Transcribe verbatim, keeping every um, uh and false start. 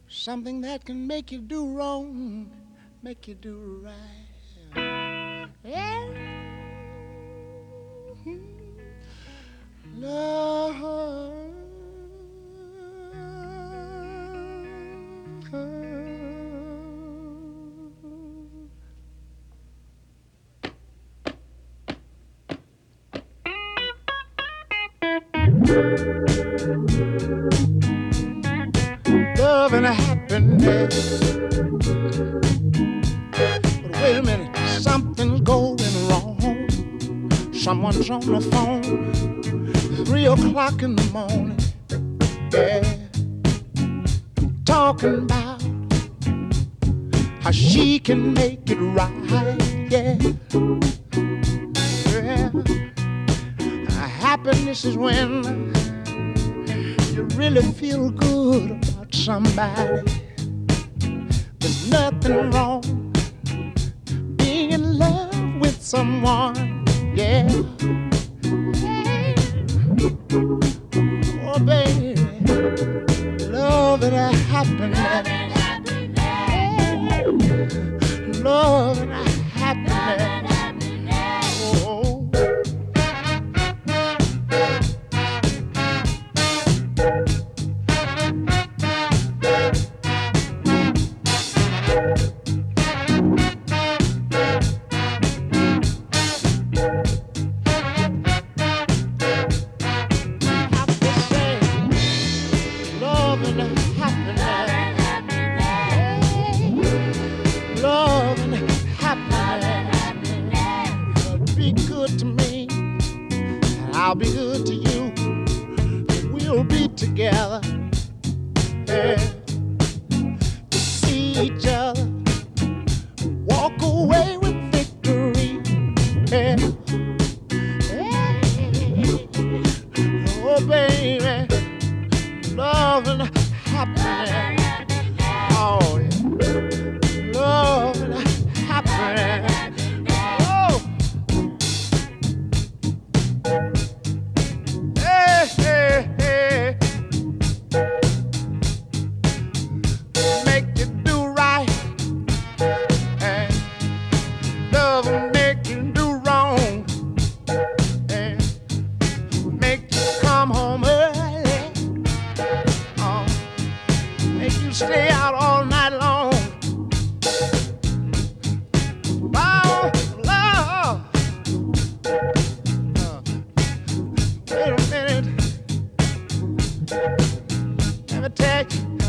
Something that can make you do wrong, make you do right. Yeah. Love. Love and happiness. But wait a minute, something's going wrong. Someone's on the phone, three o'clock in the morning. Yeah, talking about how she can make it right. Yeah, yeah. Happiness is when you really feel good about somebody. There's nothing wrong being in love with someone. Yeah. Oh, baby, love and happiness. Love and happiness. Oh. I'll be good to you. We'll be together. Yeah. To see each other, walk away with victory. Yeah. Yeah. Oh, baby, love and happiness. Oh, yeah. Love and happiness. Stay out all night long. Oh, love. Uh, wait a minute. Let me tell you.